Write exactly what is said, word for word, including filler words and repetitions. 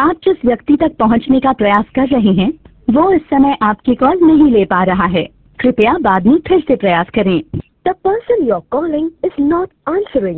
आप जिस व्यक्ति तक पहुंचने का प्रयास कर रहे हैं वो इस समय आपकी कॉल नहीं ले पा रहा है। कृपया बाद में फिर से प्रयास करें। The person you're calling is not answering.